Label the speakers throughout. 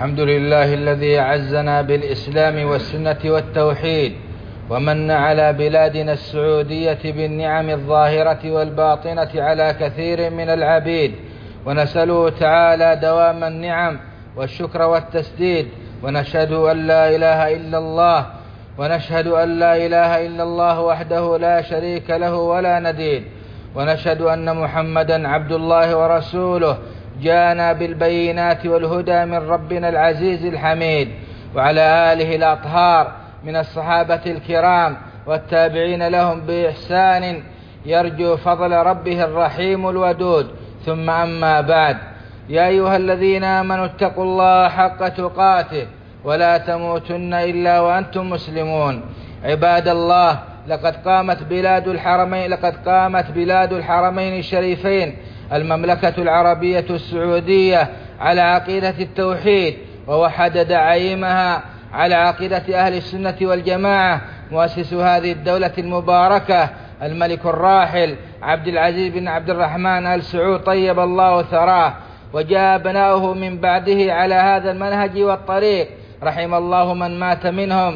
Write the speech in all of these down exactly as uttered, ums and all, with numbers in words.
Speaker 1: الحمد لله الذي أعزنا بالإسلام والسنة والتوحيد، ومن على بلادنا السعودية بالنعم الظاهرة والباطنة على كثير من العبيد، ونسأله تعالى دوام النعم والشكر والتسديد. ونشهد أن لا إله إلا الله ونشهد أن لا إله إلا الله وحده لا شريك له ولا نديد. ونشهد أن محمدا عبد الله ورسوله جاءنا بالبينات والهدى من ربنا العزيز الحميد، وعلى آله الأطهار من الصحابة الكرام والتابعين لهم بإحسان يرجو فضل ربه الرحيم الودود. ثم أما بعد، يا أيها الذين آمنوا اتقوا الله حق تقاته ولا تموتن إلا وأنتم مسلمون. عباد الله، لقد قامت بلاد الحرمين لقد قامت بلاد الحرمين الشريفين المملكة العربية السعودية على عقيدة التوحيد، ووحد دعائمها على عقيدة أهل السنة والجماعة. مؤسس هذه الدولة المباركة الملك الراحل عبد العزيز بن عبد الرحمن آل سعود طيب الله ثراه، وجاء أبناؤه من بعده على هذا المنهج والطريق، رحم الله من مات منهم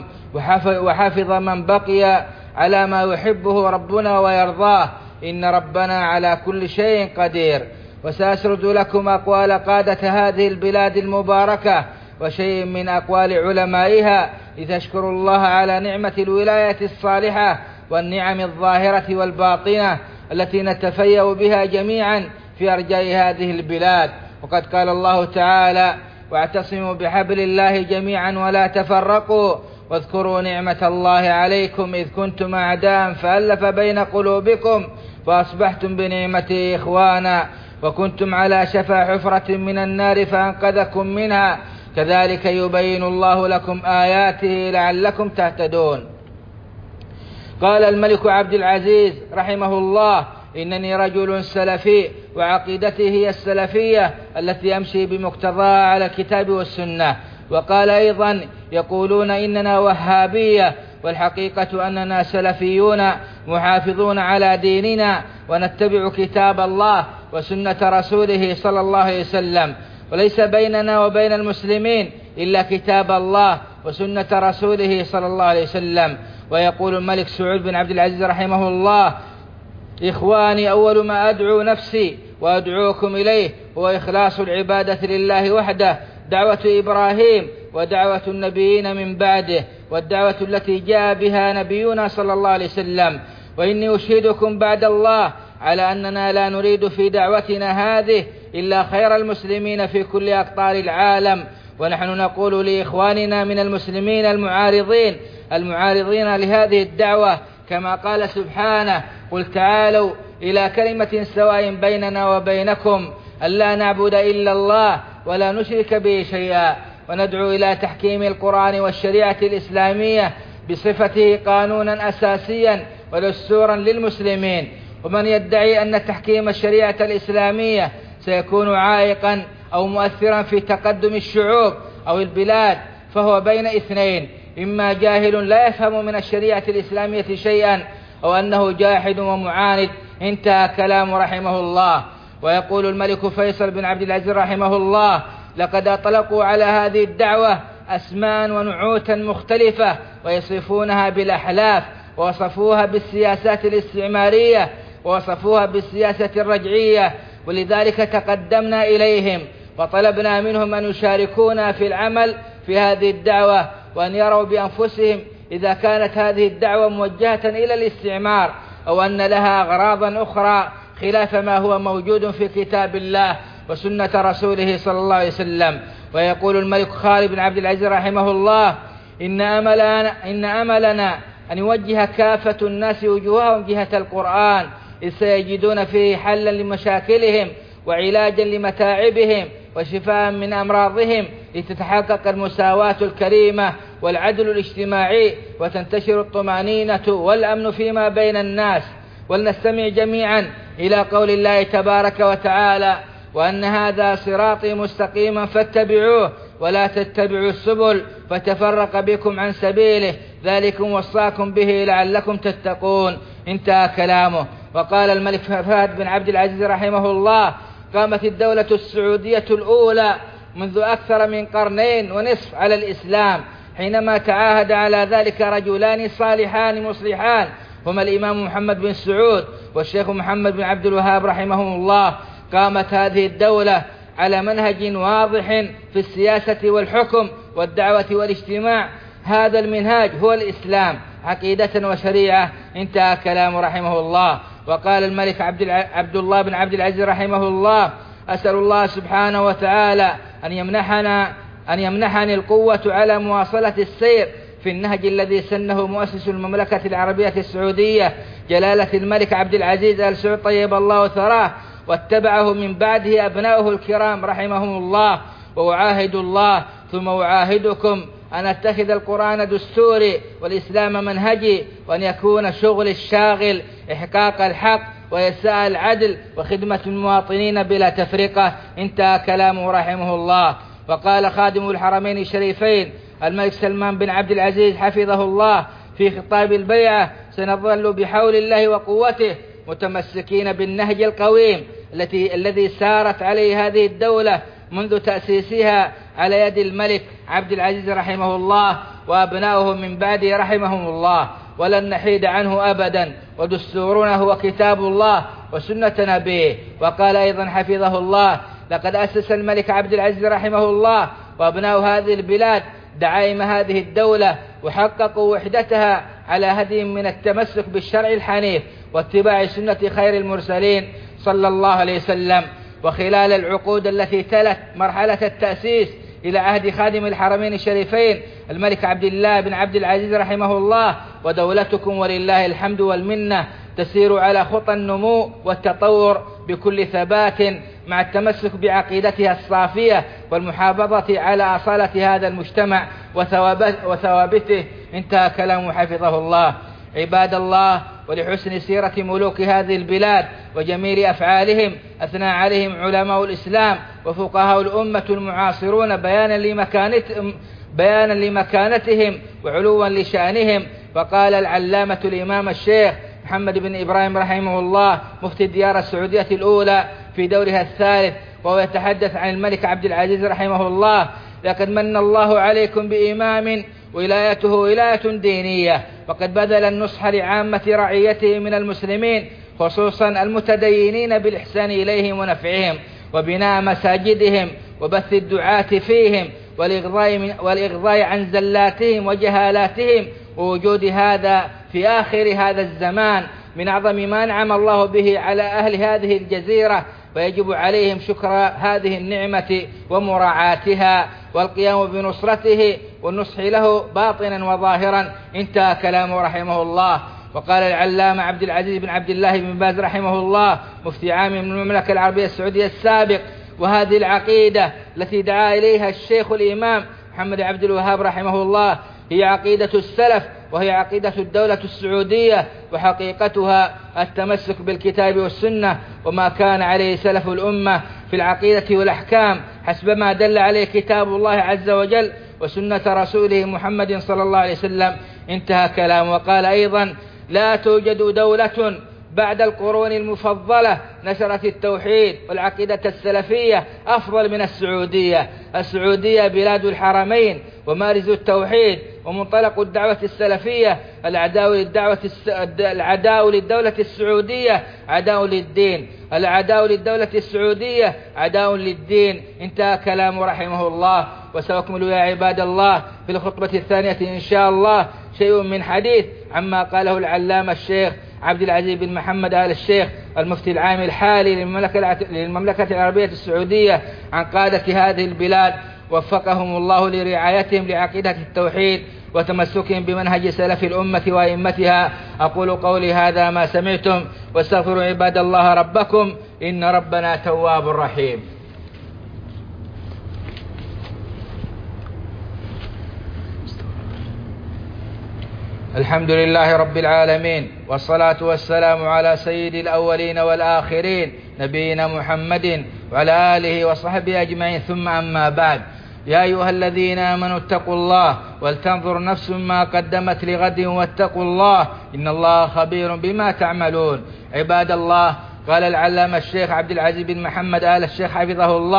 Speaker 1: وحفظ من بقي على ما يحبه ربنا ويرضاه، إن ربنا على كل شيء قدير. وسأسرد لكم أقوال قادة هذه البلاد المباركة وشيء من أقوال علمائها لتشكروا الله على نعمة الولاية الصالحة والنعم الظاهرة والباطنة التي نتفيأ بها جميعا في أرجاء هذه البلاد. وقد قال الله تعالى: واعتصموا بحبل الله جميعا ولا تفرقوا واذكروا نعمة الله عليكم إذ كنتم أعداء فألف بين قلوبكم فأصبحتم بنعمته إخوانا وكنتم على شفا حفرة من النار فأنقذكم منها كذلك يبين الله لكم آياته لعلكم تهتدون. قال الملك عبد العزيز رحمه الله: إنني رجل سلفي وعقيدتي هي السلفية التي أمشي بمقتضاها على الكتاب والسنة. وقال أيضا: يقولون إننا وهابية، والحقيقة أننا سلفيون محافظون على ديننا ونتبع كتاب الله وسنة رسوله صلى الله عليه وسلم، وليس بيننا وبين المسلمين إلا كتاب الله وسنة رسوله صلى الله عليه وسلم. ويقول الملك سعود بن عبد العزيز رحمه الله: إخواني، أول ما أدعو نفسي وأدعوكم إليه هو إخلاص العبادة لله وحده، دعوة إبراهيم ودعوة النبيين من بعده، والدعوة التي جاء بها نبينا صلى الله عليه وسلم. وإني أشهدكم بعد الله على أننا لا نريد في دعوتنا هذه إلا خير المسلمين في كل أقطار العالم، ونحن نقول لإخواننا من المسلمين المعارضين المعارضين لهذه الدعوة كما قال سبحانه: قل تعالوا إلى كلمة سواء بيننا وبينكم ألا نعبد إلا الله ولا نشرك به شيئا، وندعو إلى تحكيم القرآن والشريعة الإسلامية بصفته قانونا أساسيا ودستورا للمسلمين. ومن يدعي أن تحكيم الشريعة الإسلامية سيكون عائقا أو مؤثرا في تقدم الشعوب أو البلاد فهو بين اثنين: إما جاهل لا يفهم من الشريعة الإسلامية شيئا، أو أنه جاحد ومعاند. انتهى كلام رحمه الله. ويقول الملك فيصل بن عبد العزيز رحمه الله: لقد أطلقوا على هذه الدعوة أسماء ونعوتا مختلفة ويصفونها بالأحلاف، ووصفوها بالسياسات الاستعمارية، ووصفوها بالسياسة الرجعية، ولذلك تقدمنا إليهم وطلبنا منهم أن يشاركونا في العمل في هذه الدعوة، وأن يروا بأنفسهم إذا كانت هذه الدعوة موجهة إلى الاستعمار أو أن لها أغراضا أخرى خلاف ما هو موجود في كتاب الله وسنة رسوله صلى الله عليه وسلم. ويقول الملك خالد بن عبد العزيز رحمه الله: إن أملنا, إن أملنا أن يوجه كافة الناس وجوههم جهة القرآن، إذ سيجدون فيه حلا لمشاكلهم وعلاجا لمتاعبهم وشفاء من أمراضهم، لتتحقق المساواة الكريمة والعدل الاجتماعي وتنتشر الطمأنينة والأمن فيما بين الناس. ولنستمع جميعا إلى قول الله تبارك وتعالى: وأن هذا صراطي مستقيما فاتبعوه ولا تتبعوا السبل فتفرق بكم عن سبيله ذلكم وصاكم به لعلكم تتقون. انتهى كلامه. وقال الملك فهد بن عبد العزيز رحمه الله: قامت الدولة السعودية الأولى منذ أكثر من قرنين ونصف على الإسلام، حينما تعاهد على ذلك رجلان صالحان مصلحان هما الإمام محمد بن سعود والشيخ محمد بن عبد الوهاب رحمهم الله. قامت هذه الدولة على منهج واضح في السياسة والحكم والدعوة والاجتماع. هذا المنهاج هو الإسلام عقيدة وشريعة. انتهى كلام رحمه الله. وقال الملك عبد الله بن عبد العزيز رحمه الله: أسأل الله سبحانه وتعالى أن يمنحنا أن يمنحني القوة على مواصلة السير في النهج الذي سنه مؤسس المملكة العربية السعودية جلالة الملك عبد العزيز آل سعود طيب الله ثراه، واتبعه من بعده أبناؤه الكرام رحمهم الله. وأعاهد الله ثم أعاهدكم أن أتخذ القرآن دستوري والإسلام منهجي، وأن يكون شغل الشاغل إحقاق الحق وإساءة العدل وخدمة المواطنين بلا تفرقة. انتهى كلامه رحمه الله. وقال خادم الحرمين الشريفين الملك سلمان بن عبد العزيز حفظه الله في خطاب البيعة: سنظل بحول الله وقوته متمسكين بالنهج القويم التي الذي سارت عليه هذه الدولة منذ تأسيسها على يد الملك عبد العزيز رحمه الله وأبناؤه من بعده رحمهم الله، ولن نحيد عنه أبدا، ودستورنا هو كتاب الله وسنة نبيه. وقال أيضا حفظه الله: لقد أسس الملك عبد العزيز رحمه الله وأبناء هذه البلاد دعائم هذه الدولة، وحققوا وحدتها على هدي من التمسك بالشرع الحنيف واتباع سنة خير المرسلين صلى الله عليه وسلم. وخلال العقود التي تلت مرحلة التأسيس إلى عهد خادم الحرمين الشريفين الملك عبد الله بن عبد العزيز رحمه الله، ودولتكم ولله الحمد والمنة تسير على خطى النمو والتطور بكل ثبات، مع التمسك بعقيدتها الصافية والمحافظة على أصالة هذا المجتمع وثوابته. انتهى كلام حفظه الله. عباد الله، ولحسن سيرة ملوك هذه البلاد وجميل أفعالهم أثنى عليهم علماء الإسلام وفقهاء الأمة المعاصرون بيانا لمكانتهم, بيانا لمكانتهم وعلوا لشأنهم. وقال العلامة الإمام الشيخ محمد بن إبراهيم رحمه الله مفتي الديار السعودية الأولى في دورها الثالث وهو يتحدث عن الملك عبد العزيز رحمه الله: لقد من الله عليكم بإمام ولايته ولاية دينية، وقد بذل النصح لعامة رعيته من المسلمين خصوصا المتدينين بالإحسان إليهم ونفعهم وبناء مساجدهم وبث الدعاة فيهم والإغضاء, والإغضاء عن زلاتهم وجهالاتهم، ووجود هذا في آخر هذا الزمان من أعظم ما أنعم الله به على أهل هذه الجزيرة، ويجب عليهم شكر هذه النعمة ومراعاتها والقيام بنصرته والنصح له باطنا وظاهرا. انتهى كلامه رحمه الله. وقال العلامة عبد العزيز بن عبد الله بن باز رحمه الله مفتي عام من المملكة العربية السعودية السابق: وهذه العقيدة التي دعا إليها الشيخ الإمام محمد عبد الوهاب رحمه الله هي عقيدة السلف، وهي عقيدة الدولة السعودية، وحقيقتها التمسك بالكتاب والسنة وما كان عليه سلف الأمة في العقيدة والأحكام حسب ما دل عليه كتاب الله عز وجل وسنة رسوله محمد صلى الله عليه وسلم. انتهى كلام. وقال أيضا: لا توجد دولة بعد القرون المفضلة نشرت التوحيد والعقيدة السلفية أفضل من السعودية. السعودية بلاد الحرمين ومارز التوحيد ومنطلق الدعوة السلفية. العداء للدعوة الس... العداء للدولة السعودية عداء للدين، العداء للدولة السعودية عداء للدين. انتهى كلامه رحمه الله. وسأكمل يا عباد الله في الخطبة الثانية إن شاء الله شيء من حديث عما قاله العلامة الشيخ عبد العزيز بن محمد آل الشيخ المفتي العام الحالي للمملكة, للمملكة العربية السعودية عن قادة هذه البلاد وفقهم الله لرعايتهم لعقيدة التوحيد وتمسكهم بمنهج سلف الأمة وأئمتها. أقول قولي هذا ما سمعتم، واستغفروا عباد الله ربكم إن ربنا تواب رحيم. الحمد لله رب العالمين، والصلاة والسلام على سيد الأولين والآخرين نبينا محمد وعلى آله وصحبه أجمعين، ثم أما بعد. يا أيها الذين آمنوا اتقوا الله ولتنظر نفس ما قدمت لغد واتقوا الله إن الله خبير بما تعملون. عباد الله، قال العلامة الشيخ عبد العزيز بن محمد آل الشيخ حفظه الله: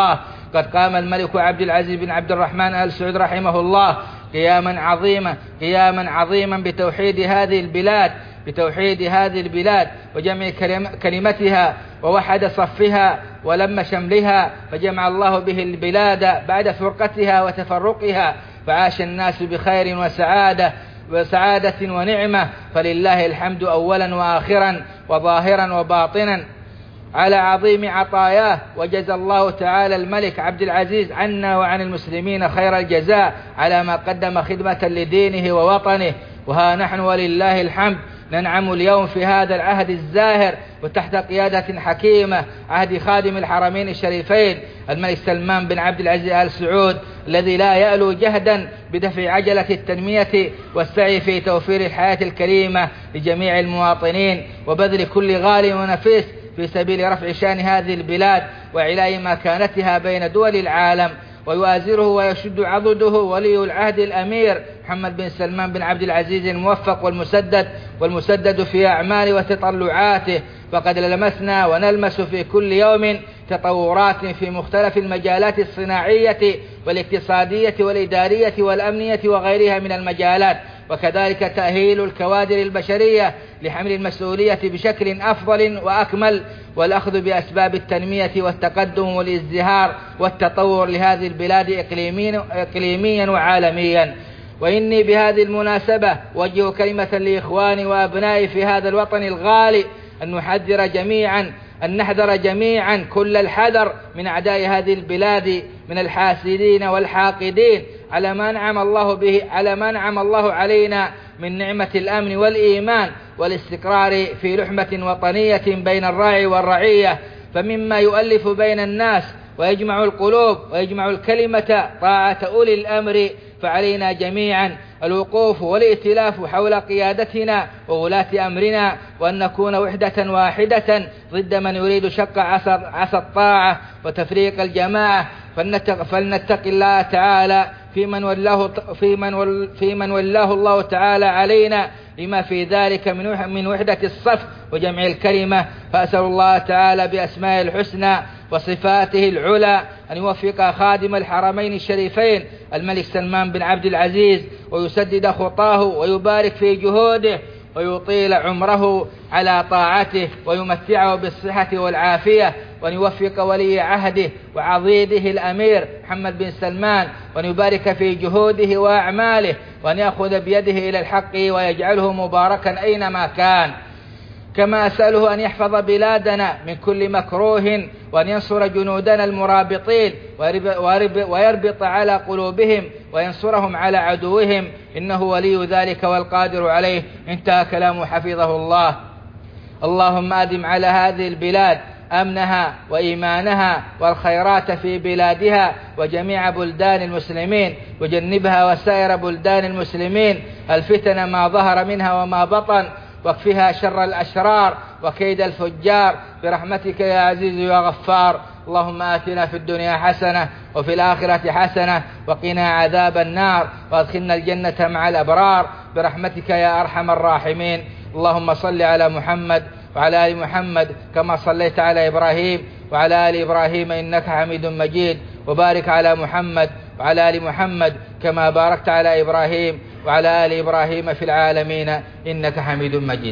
Speaker 1: قد قام الملك عبد العزيز بن عبد الرحمن آل سعود رحمه الله قياما عظيما قياما عظيما بتوحيد هذه البلاد بتوحيد هذه البلاد وجمع كلمتها ووحد صفها ولم شملها، فجمع الله به البلاد بعد فرقتها وتفرقها، فعاش الناس بخير وسعادة وسعادة ونعمة، فلله الحمد أولا وآخرا وظاهرا وباطنا على عظيم عطاياه. وجزى الله تعالى الملك عبد العزيز عنا وعن المسلمين خير الجزاء على ما قدم خدمة لدينه ووطنه. وها نحن ولله الحمد ننعم اليوم في هذا العهد الزاهر وتحت قيادة حكيمة، عهد خادم الحرمين الشريفين الملك سلمان بن عبد العزيز آل سعود، الذي لا يألو جهدا بدفع عجلة التنمية والسعي في توفير الحياة الكريمة لجميع المواطنين، وبذل كل غال ونفيس في سبيل رفع شان هذه البلاد وإعلاء مكانتها بين دول العالم. ويؤازره ويشد عضده ولي العهد الأمير محمد بن سلمان بن عبد العزيز الموفق والمسدد والمسدد في أعماله وتطلعاته، فقد لمسنا ونلمس في كل يوم تطورات في مختلف المجالات الصناعية والاقتصادية والإدارية والأمنية وغيرها من المجالات، وكذلك تأهيل الكوادر البشرية لحمل المسؤولية بشكل أفضل وأكمل، والأخذ بأسباب التنمية والتقدم والازدهار والتطور لهذه البلاد إقليميا وعالميا. وإني بهذه المناسبة أوجه كلمة لإخواني وأبنائي في هذا الوطن الغالي أن نحذر جميعا أن نحذر جميعا كل الحذر من أعداء هذه البلاد من الحاسدين والحاقدين على ما أنعم الله به على ما أنعم الله علينا من نعمة الأمن والإيمان والاستقرار في لحمة وطنية بين الراعي والرعية، فمما يؤلف بين الناس ويجمع القلوب ويجمع الكلمة طاعة أولي الأمر، فعلينا جميعا الوقوف والائتلاف حول قيادتنا وولاة أمرنا، وأن نكون وحدة واحدة ضد من يريد شق عصا الطاعة وتفريق الجماعة. فلنتق الله تعالى في من ولاه في من في من ولاه الله تعالى علينا لما في ذلك من وحدة الصف وجمع الكلمة. فأسأل الله تعالى بأسماء الحسنى وصفاته العلى أن يوفق خادم الحرمين الشريفين الملك سلمان بن عبد العزيز ويسدد خطاه ويبارك في جهوده ويطيل عمره على طاعته ويمتعه بالصحة والعافية، وأن يوفق ولي عهده وعضيده الأمير محمد بن سلمان وأن يبارك في جهوده وأعماله، وأن يأخذ بيده إلى الحق ويجعله مباركا أينما كان. كما أسأله أن يحفظ بلادنا من كل مكروه، وأن ينصر جنودنا المرابطين ويربط على قلوبهم وينصرهم على عدوهم، إنه ولي ذلك والقادر عليه. انتهى كلامه حفظه الله. اللهم أدم على هذه البلاد أمنها وإيمانها والخيرات في بلادها وجميع بلدان المسلمين، وجنبها وسائر بلدان المسلمين الفتن ما ظهر منها وما بطن، واكفها شر الأشرار وكيد الفجار برحمتك يا عزيز يا غفار. اللهم آتنا في الدنيا حسنة وفي الآخرة حسنة وقنا عذاب النار، وادخلنا الجنة مع الأبرار برحمتك يا أرحم الراحمين. اللهم صل على محمد وعلى آل محمد كما صليت على إبراهيم وعلى آل إبراهيم إنك حميد مجيد، وبارك على محمد وعلى آل محمد كما باركت على إبراهيم وعلى آل إبراهيم في العالمين إنك حميد مجيد.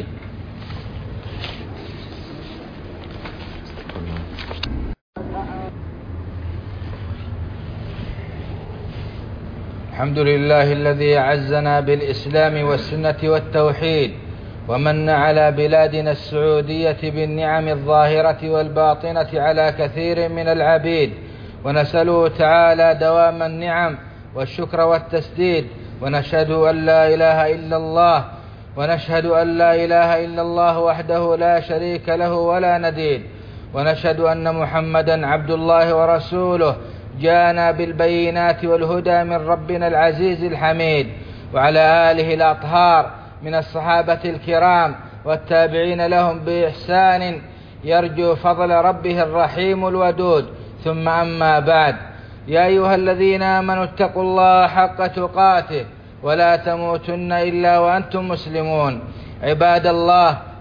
Speaker 1: الحمد لله الذي أعزنا بالإسلام والسنة والتوحيد، ومن على بلادنا السعودية بالنعم الظاهرة والباطنة على كثير من العبيد، ونسأله تعالى دوام النعم والشكر والتسديد، ونشهد أن لا إله إلا الله ونشهد أن لا إله إلا الله وحده لا شريك له ولا نديد، ونشهد أن محمدا عبد الله ورسوله جاءنا بالبينات والهدى من ربنا العزيز الحميد، وعلى آله الأطهار من الصحابة الكرام والتابعين لهم بإحسان يرجو فضل ربه الرحيم الودود. ثم أما بعد، يا أيها الذين آمنوا اتقوا الله حق تقاته ولا تموتن إلا وأنتم مسلمون. عباد الله،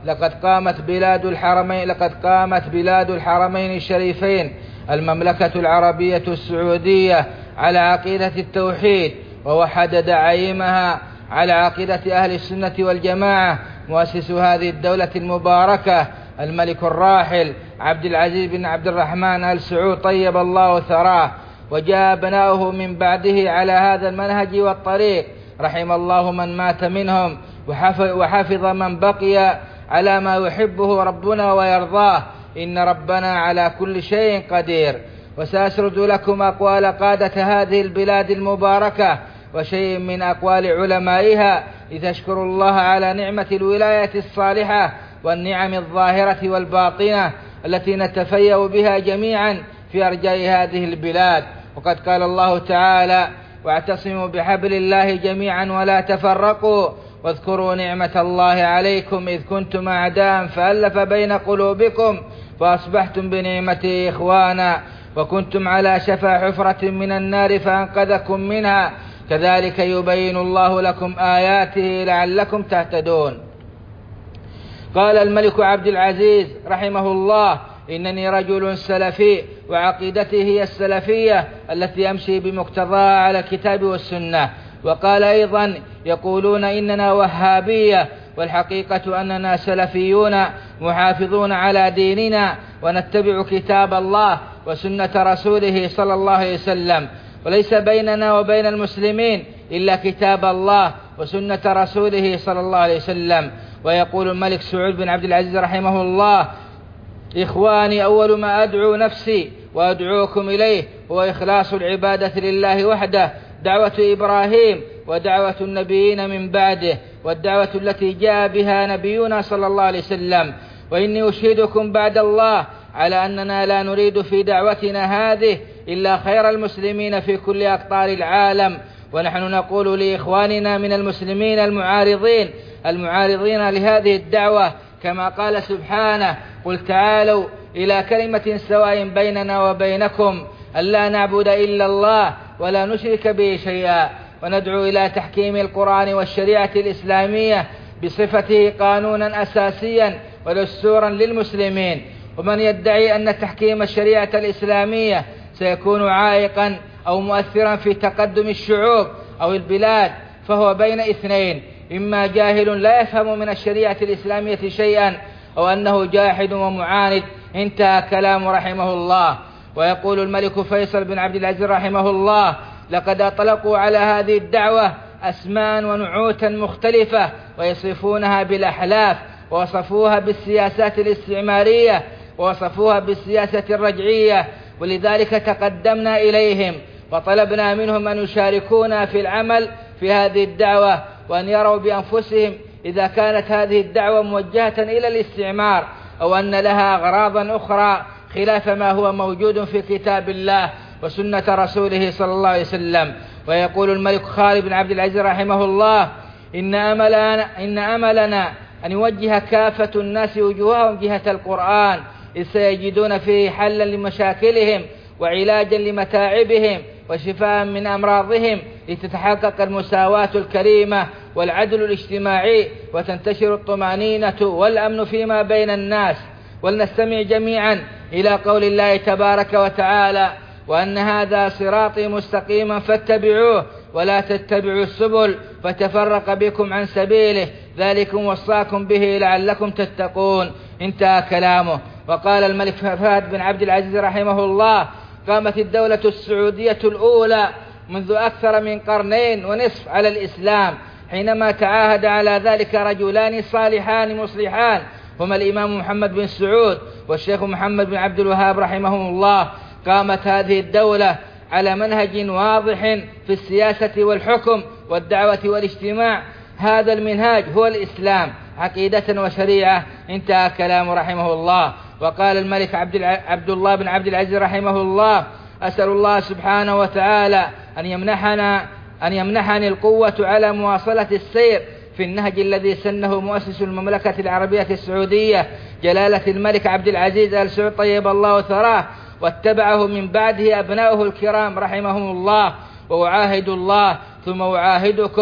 Speaker 1: لقد قامت بلاد الحرمين لقد قامت بلاد الحرمين الشريفين المملكة العربية السعودية على عقيدة التوحيد، ووحد دعائمها على عقيدة أهل السنة والجماعة. مؤسس هذه الدولة المباركة الملك الراحل عبد العزيز بن عبد الرحمن آل سعود طيب الله ثراه، وجاء أبناؤه من بعده على هذا المنهج والطريق، رحم الله من مات منهم وحفظ من بقي على ما يحبه ربنا ويرضاه، إن ربنا على كل شيء قدير. وسأسرد لكم أقوال قادة هذه البلاد المباركة وشيء من أقوال علمائها لتشكروا الله على نعمة الولاية الصالحة والنعم الظاهرة والباطنة التي نتفيأ بها جميعا في أرجاء هذه البلاد. وقد قال الله تعالى: واعتصموا بحبل الله جميعا ولا تفرقوا واذكروا نعمة الله عليكم إذ كنتم أعداء فألف بين قلوبكم فأصبحتم بنعمته إخوانا وكنتم على شفا حفرة من النار فأنقذكم منها كذلك يبين الله لكم آياته لعلكم تهتدون. قال الملك عبد العزيز رحمه الله: إنني رجل سلفي وعقيدتي هي السلفية التي أمشي بمقتضاها على الكتاب والسنة. وقال أيضا: يقولون إننا وهابية، والحقيقة أننا سلفيون محافظون على ديننا ونتبع كتاب الله وسنة رسوله صلى الله عليه وسلم، وليس بيننا وبين المسلمين إلا كتاب الله وسنة رسوله صلى الله عليه وسلم. ويقول الملك سعود بن عبد العزيز رحمه الله: إخواني، أول ما أدعو نفسي وأدعوكم إليه هو إخلاص العبادة لله وحده، دعوة إبراهيم ودعوة النبيين من بعده، والدعوة التي جاء بها نبينا صلى الله عليه وسلم. وإني أشهدكم بعد الله على أننا لا نريد في دعوتنا هذه إلا خير المسلمين في كل أقطار العالم، ونحن نقول لإخواننا من المسلمين المعارضين المعارضين لهذه الدعوة كما قال سبحانه: قل تعالوا إلى كلمة سواء بيننا وبينكم ألا نعبد إلا الله ولا نشرك به شيئا، وندعو إلى تحكيم القرآن والشريعة الإسلامية بصفته قانونا أساسيا ودستورا للمسلمين. ومن يدعي أن تحكيم الشريعة الإسلامية سيكون عائقا أو مؤثرا في تقدم الشعوب أو البلاد فهو بين اثنين: إما جاهل لا يفهم من الشريعة الإسلامية شيئا، أو أنه جاحد ومعاند. انتهى كلام رحمه الله. ويقول الملك فيصل بن عبد العزيز رحمه الله: لقد أطلقوا على هذه الدعوة أسماء ونعوتا مختلفة ويصفونها بالأحلاف، ووصفوها بالسياسات الاستعمارية، ووصفوها بالسياسة الرجعية، ولذلك تقدمنا إليهم وطلبنا منهم أن يشاركونا في العمل في هذه الدعوة، وأن يروا بأنفسهم إذا كانت هذه الدعوة موجهة إلى الاستعمار أو أن لها أغراضا أخرى خلاف ما هو موجود في كتاب الله وسنة رسوله صلى الله عليه وسلم. ويقول الملك خالد بن عبد العزيز رحمه الله: إن أملنا, إن أملنا أن يوجه كافة الناس وجوههم جهة القرآن، إذ سيجدون فيه حلا لمشاكلهم وعلاجا لمتاعبهم وشفاء من أمراضهم، لتتحقق المساواة الكريمة والعدل الاجتماعي وتنتشر الطمأنينة والأمن فيما بين الناس. ولنستمع جميعا إلى قول الله تبارك وتعالى: وأن هذا صراطي مستقيما فاتبعوه ولا تتبعوا السبل فتفرق بكم عن سبيله ذلكم وصاكم به لعلكم تتقون. انتهى كلامه. وقال الملك فهد بن عبد العزيز رحمه الله: قامت الدولة السعودية الأولى منذ أكثر من قرنين ونصف على الإسلام، حينما تعاهد على ذلك رجلان صالحان مصلحان هما الإمام محمد بن سعود والشيخ محمد بن عبد الوهاب رحمهم الله. قامت هذه الدولة على منهج واضح في السياسة والحكم والدعوة والاجتماع، هذا المنهاج هو الإسلام عقيدة وشريعة. انتهى كلام رحمه الله. وقال الملك عبد, عبد الله بن عبد العزيز رحمه الله: أسأل الله سبحانه وتعالى أن يمنحنا أن يمنحني القوة على مواصلة السير في النهج الذي سنه مؤسس المملكة العربية السعودية جلالة الملك عبد العزيز آل سعود طيب الله ثراه، واتبعه من بعده أبناؤه الكرام رحمهم الله. وأعاهد الله ثم أعاهدكم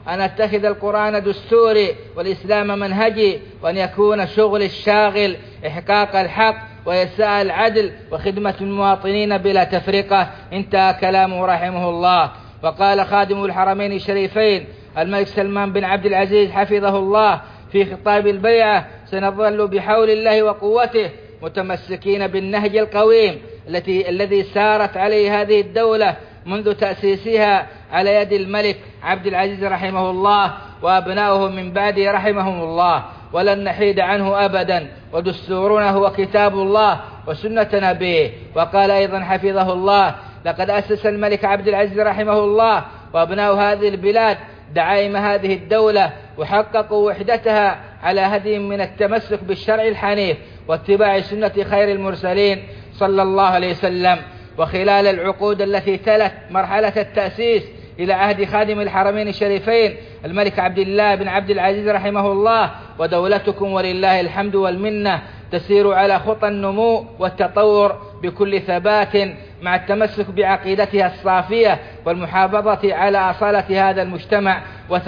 Speaker 1: أن أتخذ القرآن دستوري والإسلام منهجي، وأن يكون شغل الشاغل إحقاق الحق وإساءة العدل وخدمة المواطنين بلا تفرقة. انتهى كلامه رحمه الله. وقال خادم الحرمين الشريفين الملك سلمان بن عبد العزيز حفظه الله في خطاب البيعة: سنظل بحول الله وقوته متمسكين بالنهج القويم التي الذي سارت عليه هذه الدولة منذ تأسيسها على يد الملك عبد العزيز رحمه الله وأبناؤه من بعده رحمهم الله، ولن نحيد عنه أبدا، ودستورنا هو كتاب الله وسنة نبيه. وقال أيضا حفظه الله: لقد أسس الملك عبد العزيز رحمه الله وأبناء هذه البلاد دعائم هذه الدولة، وحققوا وحدتها على هدي من التمسك بالشرع الحنيف واتباع سنة خير المرسلين صلى الله عليه وسلم. وخلال العقود التي تلت مرحلة التأسيس إلى عهد خادم الحرمين الشريفين الملك عبد الله بن عبد العزيز رحمه الله، ودولتكم ولله الحمد والمنة تسير على خطى النمو والتطور بكل ثبات، مع التمسك بعقيدتها الصافية والمحافظة على أصالة هذا المجتمع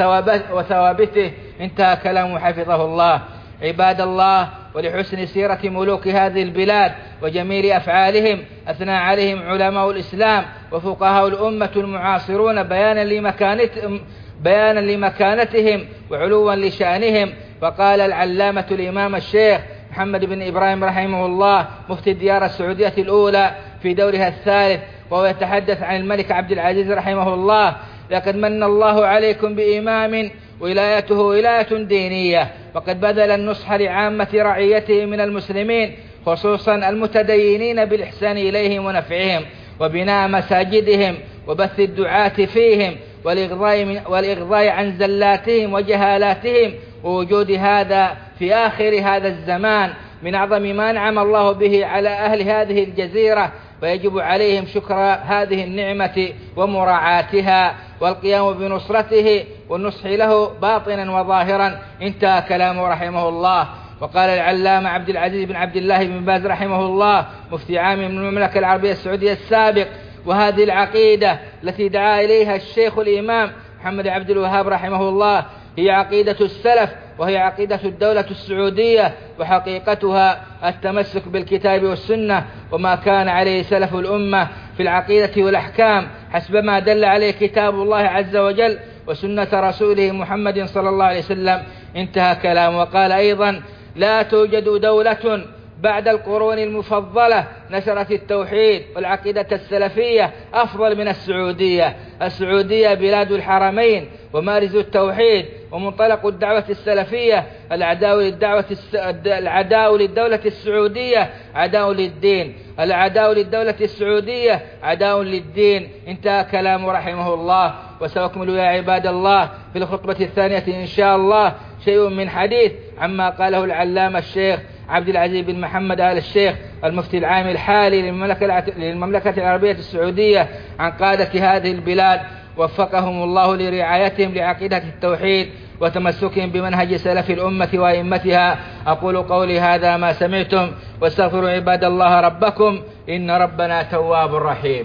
Speaker 1: وثوابته. انتهى كلامه حفظه الله. عباد الله، ولحسن سيرة ملوك هذه البلاد وجميل أفعالهم أثنى عليهم علماء الإسلام وفقهاء الأمة المعاصرون بيانا لمكانتهم, بيانا لمكانتهم وعلوا لشأنهم. فقال العلامة الإمام الشيخ محمد بن إبراهيم رحمه الله مفتي الديار السعودية الأولى في دورها الثالث وهو يتحدث عن الملك عبد العزيز رحمه الله: لقد من الله عليكم بإمام ولايته ولاية دينية، وقد بذل النصح لعامة رعيته من المسلمين خصوصا المتدينين بالإحسان إليهم ونفعهم وبناء مساجدهم وبث الدعاة فيهم والإغضاء, والإغضاء عن زلاتهم وجهالاتهم، ووجود هذا في آخر هذا الزمان من أعظم ما أنعم الله به على أهل هذه الجزيرة، ويجب عليهم شكر هذه النعمة ومراعاتها والقيام بنصرته والنصح له باطنا وظاهرا. انتهى كلامه رحمه الله. وقال العلامة عبد العزيز بن عبد الله بن باز رحمه الله مفتي عام من المملكة العربية السعودية السابق: وهذه العقيدة التي دعا إليها الشيخ الإمام محمد عبد الوهاب رحمه الله هي عقيدة السلف، وهي عقيدة الدولة السعودية، وحقيقتها التمسك بالكتاب والسنة وما كان عليه سلف الأمة في العقيدة والأحكام حسب ما دل عليه كتاب الله عز وجل وسنة رسوله محمد صلى الله عليه وسلم. انتهى كلام. وقال أيضا: لا توجد دولة بعد القرون المفضلة نشرت التوحيد والعقيدة السلفية أفضل من السعودية. السعودية بلاد الحرمين ومارز التوحيد ومنطلق الدعوة السلفية. العداء للدعوة الس... العداء للدولة السعودية عداء للدين، العداء للدولة السعودية عداء للدين. انتهى كلامه رحمه الله. وسأكمل يا عباد الله في الخطبة الثانية إن شاء الله شيء من حديث عما قاله العلامة الشيخ عبد العزيز بن محمد آل الشيخ المفتي العام الحالي للمملكة العربية السعودية عن قادة هذه البلاد وفقهم الله لرعايتهم لعقيدة التوحيد وتمسكهم بمنهج سلف الأمة وأئمتها. أقول قولي هذا ما سمعتم، واستغفروا عباد الله ربكم إن ربنا تواب رحيم.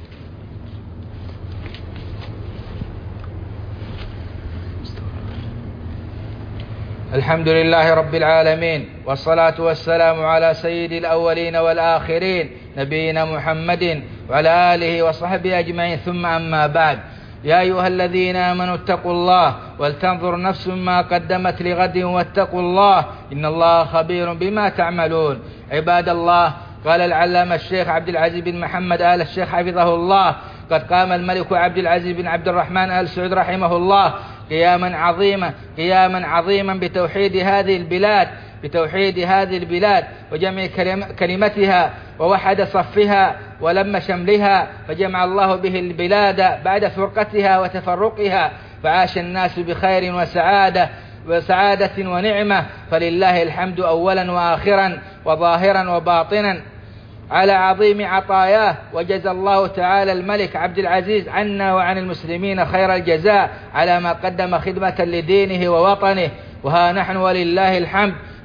Speaker 1: الحمد لله رب العالمين، والصلاة والسلام على سيد الأولين والآخرين نبينا محمد وعلى آله وصحبه أجمعين، ثم أما بعد. يا أيها الذين آمنوا اتقوا الله ولتنظر نفس ما قدمت لغد واتقوا الله إن الله خبير بما تعملون. عباد الله، قال العلامة الشيخ عبد العزيز بن محمد آل الشيخ حفظه الله: قد قام الملك عبد العزيز بن عبد الرحمن آل سعود رحمه الله قياما عظيما قياما عظيما بتوحيد هذه البلاد بتوحيد هذه البلاد وجمع كلمتها ووحد صفها ولم شملها، فجمع الله به البلاد بعد فرقتها وتفرقها، فعاش الناس بخير وسعادة وسعادة ونعمة، فلله الحمد أولا وآخرا وظاهرا وباطنا على عظيم عطاياه. وجزى الله تعالى الملك عبد العزيز عنا وعن المسلمين خير الجزاء على ما قدم خدمة لدينه ووطنه. وها نحن ولله الحمد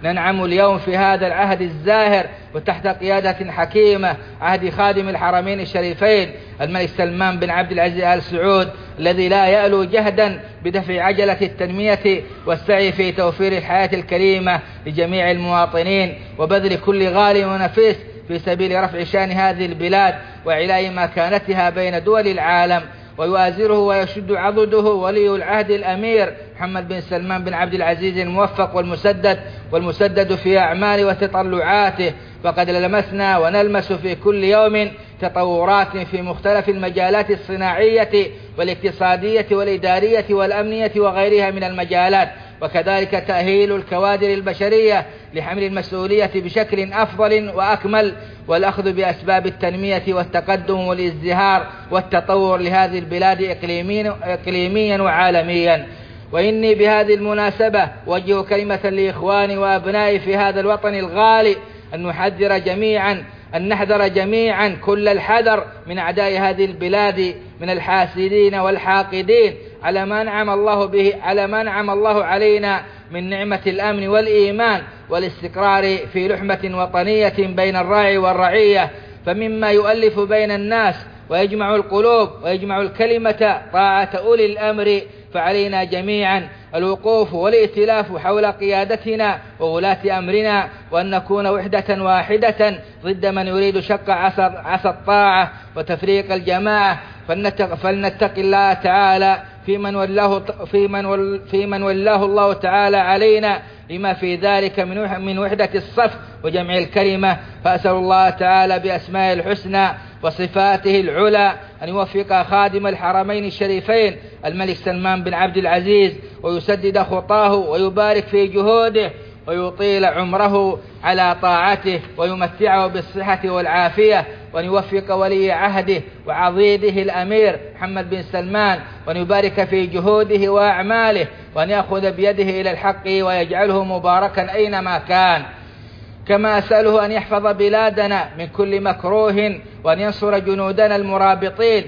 Speaker 1: ننعم اليوم في هذا العهد الزاهر وتحت قيادة حكيمة، عهد خادم الحرمين الشريفين الملك سلمان بن عبد العزيز آل سعود، الذي لا يألو جهدا بدفع عجلة التنمية والسعي في توفير الحياة الكريمة لجميع المواطنين، وبذل كل غالي ونفيس في سبيل رفع شان هذه البلاد وإعلاء مكانتها بين دول العالم. ويؤازره ويشد عضده ولي العهد الأمير محمد بن سلمان بن عبد العزيز الموفق والمسدد والمسدد في أعماله وتطلعاته. فقد لمسنا ونلمس في كل يوم تطورات في مختلف المجالات الصناعية والاقتصادية والإدارية والأمنية وغيرها من المجالات، وكذلك تأهيل الكوادر البشرية لحمل المسؤولية بشكل أفضل وأكمل، والأخذ بأسباب التنمية والتقدم والازدهار والتطور لهذه البلاد إقليميا وعالميا. وإني بهذه المناسبة أوجه كلمة لإخواني وأبنائي في هذا الوطن الغالي أن نحذر جميعا أن نحذر جميعا كل الحذر من أعداء هذه البلاد من الحاسدين والحاقدين على ما أنعم الله به على ما أنعم الله علينا من نعمة الأمن والإيمان والاستقرار في لحمة وطنية بين الراعي والرعية. فمما يؤلف بين الناس ويجمع القلوب ويجمع الكلمة طاعة أولي الأمر، فعلينا جميعا الوقوف والائتلاف حول قيادتنا وولاة أمرنا، وأن نكون وحدة واحدة ضد من يريد شق عصا الطاعة وتفريق الجماعة. فلنتق الله تعالى في من ولاه في من في من ولاه الله تعالى علينا لما في ذلك من وحدة الصف وجمع الكلمة. فأسأل الله تعالى بأسمائه الحسنى وصفاته العلى أن يوفق خادم الحرمين الشريفين الملك سلمان بن عبد العزيز ويسدد خطاه ويبارك في جهوده ويطيل عمره على طاعته ويمتعه بالصحة والعافية، وأن يوفق ولي عهده وعضيده الأمير محمد بن سلمان وأن يبارك في جهوده وأعماله، وأن يأخذ بيده إلى الحق ويجعله مباركا أينما كان. كما أسأله أن يحفظ بلادنا من كل مكروه، وأن ينصر جنودنا المرابطين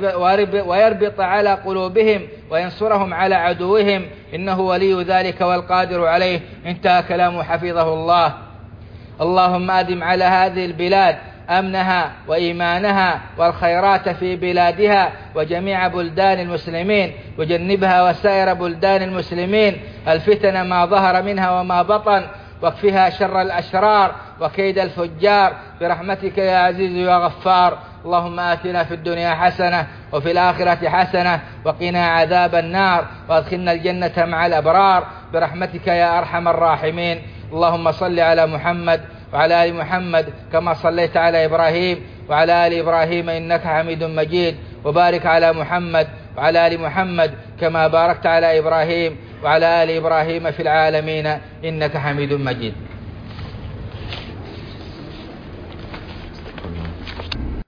Speaker 1: ويربط على قلوبهم وينصرهم على عدوهم، إنه ولي ذلك والقادر عليه. انتهى كلامه حفظه الله. اللهم أدم على هذه البلاد أمنها وإيمانها والخيرات في بلادها وجميع بلدان المسلمين، وجنبها وسائر بلدان المسلمين الفتن ما ظهر منها وما بطن، واكفها شر الأشرار وكيد الفجار برحمتك يا عزيز يا غفار. اللهم آتنا في الدنيا حسنة وفي الآخرة حسنة وقنا عذاب النار وادخلنا الجنة مع الأبرار برحمتك يا أرحم الراحمين. اللهم صل على محمد وعلى آل محمد كما صليت على إبراهيم وعلى آل إبراهيم إنك حميد مجيد، وبارك على محمد وعلى آل محمد كما باركت على إبراهيم وعلى آل إبراهيم في العالمين إنك حميد مجيد.